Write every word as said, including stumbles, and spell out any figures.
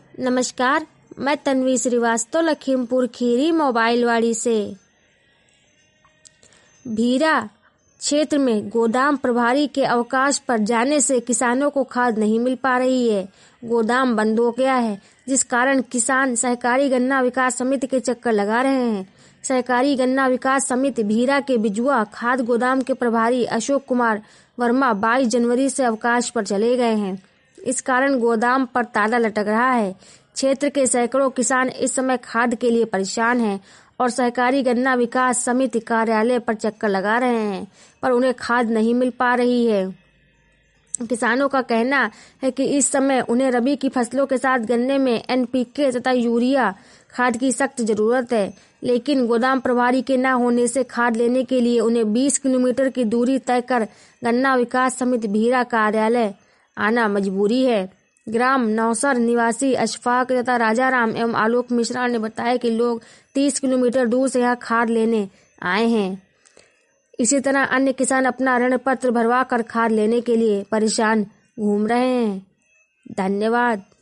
नमस्कार, मैं तन्वी श्रीवास्तव लखीमपुर खीरी मोबाइलवाड़ी से। भीरा क्षेत्र में गोदाम प्रभारी के अवकाश पर जाने से किसानों को खाद नहीं मिल पा रही है। गोदाम बंद हो गया है, जिस कारण किसान सहकारी गन्ना विकास समिति के चक्कर लगा रहे हैं। सहकारी गन्ना विकास समिति भीरा के बिजुआ खाद गोदाम के प्रभारी अशोक कुमार वर्मा बाईस जनवरी से अवकाश पर चले गए हैं। इस कारण गोदाम पर ताला लटक रहा है। क्षेत्र के सैकड़ों किसान इस समय खाद के लिए परेशान हैं और सहकारी गन्ना विकास समिति कार्यालय पर चक्कर लगा रहे हैं, पर उन्हें खाद नहीं मिल पा रही है। किसानों का कहना है कि इस समय उन्हें रबी की फसलों के साथ गन्ने में एन पी के तथा यूरिया खाद की सख्त जरूरत है, लेकिन गोदाम प्रभारी के न होने से खाद लेने के लिए उन्हें बीस किलोमीटर की दूरी तय कर गन्ना विकास समिति भीरा कार्यालय आना मजबूरी है। ग्राम नौसर निवासी अशफाक तथा राजाराम एवं आलोक मिश्रा ने बताया कि लोग तीस किलोमीटर दूर से यहाँ खाद लेने आए हैं। इसी तरह अन्य किसान अपना ऋण पत्र भरवा कर खाद लेने के लिए परेशान घूम रहे हैं। धन्यवाद।